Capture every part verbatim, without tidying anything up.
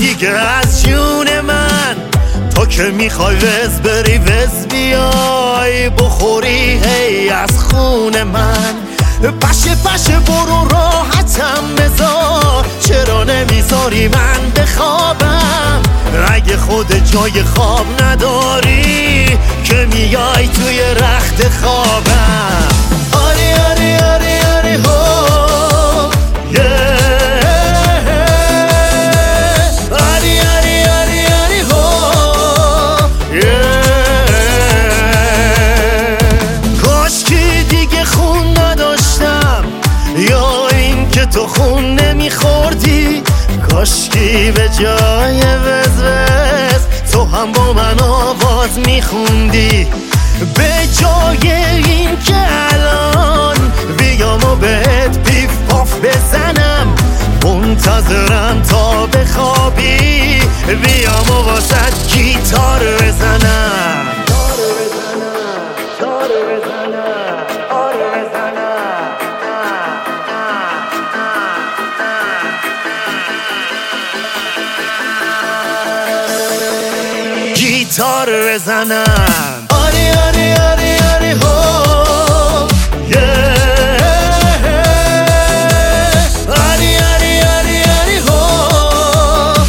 دیگه از جون من، تو که میخوای وز بری وز بیای بخوری هی از خون من. پشه پشه برو راحتم بذار، چرا نمیذاری من بخوابم؟ اگه خود جای خواب نداری که میای توی رخت خوابم. آری آری آری آری هو آری آری آری آری هو کاشکی دیگه خون نداشتم، یا این که تو خون نمیخوردی، کاشکی به جای وز وز تو هم با من آواز میخوندی. به جای این که الان بیام و بهت پیف پاف بزنم، منتظرم تا بخوابی بیام و واسد گیتار بزنم. گیتار بزنم. آری آری آری آری هو آری آری آری آری هو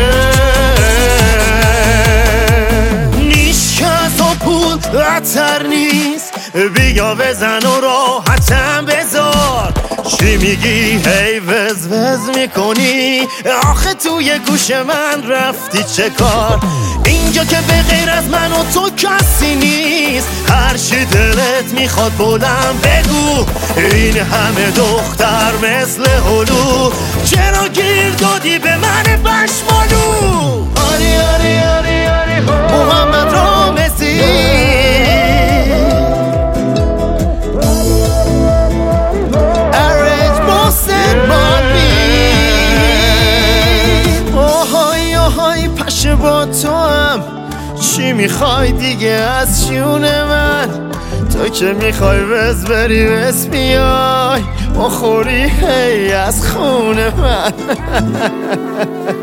نیش که از و پول عطر نیست، بیا بزن و راحتم بذار. چی میگی هی وز وز میکنی؟ آخه توی گوش من رفتی چه کار؟ اینجا که به غیر از من و تو کسی نیست، هر چی دلت میخواد بلند بگو. این همه دختر مثل هلو، چرا گیر دادی به من بشمالو؟ آری آری آری آری محمد رامزی ارج محسن مانی. آهای آهای پشه با تو هم، چی میخوای دیگه از جون من؟ تو که میخوای وز بری وز بیای بخوری هی از خون من.